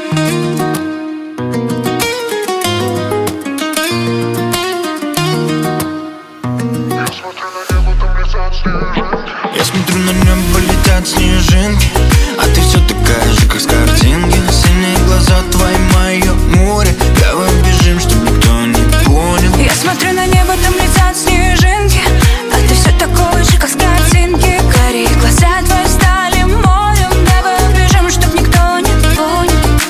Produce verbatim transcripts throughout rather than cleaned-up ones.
Я смотрю на небо, летят снежинки, а ты все такая же, как с картинки. Синие глаза твои, мое море. Давай бежим, чтоб никто не понял. Я смотрю на небо, там летят снежинки, а ты все такой же, как с картинки. Карие глаза твои стали морем. Давай бежим, чтоб никто не понял.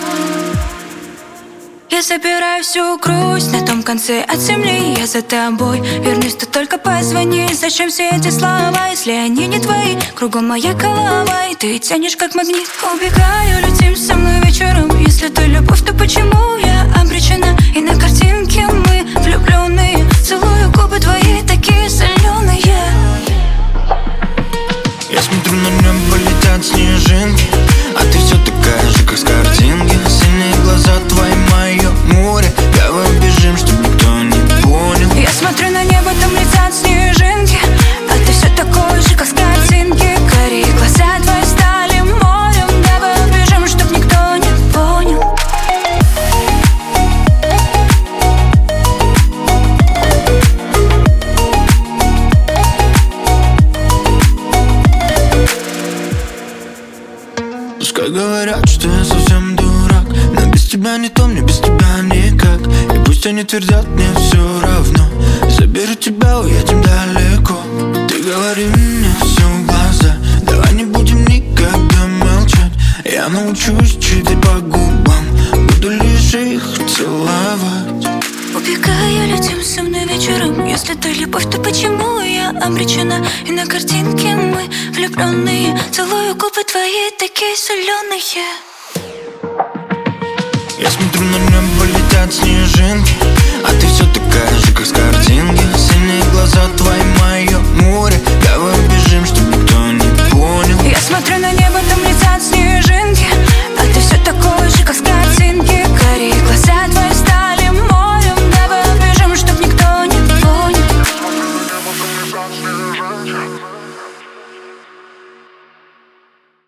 Я забираю всю грусть на том конце от земли. Я за тобой вернусь, ты только позвони. Зачем все эти слова, если они не твои? Кругом моя голова, и ты тянешь как магнит. Убегаю, летим со мной вечером. Если ты любовь, то почему я обречена? И на картинке мы влюбленные. Целую губы твои, такие соленые. Я смотрю на небо, летят снежинки, а ты все такая же, как с картинки. Синие глаза твои, мое море. Давай бежим, чтоб никто не понял. Я смотрю на небо, там летят снежинки, а ты все такой же, как с картинки. Карие глаза твои стали морем. Давай бежим, чтоб никто не понял. Пускай говорят, что я совсем дурак, но без тебя не то, мне без тебя никак. И пусть они твердят, мне все равно. Заберу тебя, уедем далеко. Ты говори мне все в глаза, давай не будем никогда молчать. Я научусь читать по губам, буду лишь их целовать. Убегаю, летим со мной вечером. Если ты любовь, то почему я обречена? И на картинке мы влюбленные. Целую губы твои, такие соленые. Я смотрю на небо, летят снежинки, а ты все такая же, как с картинки.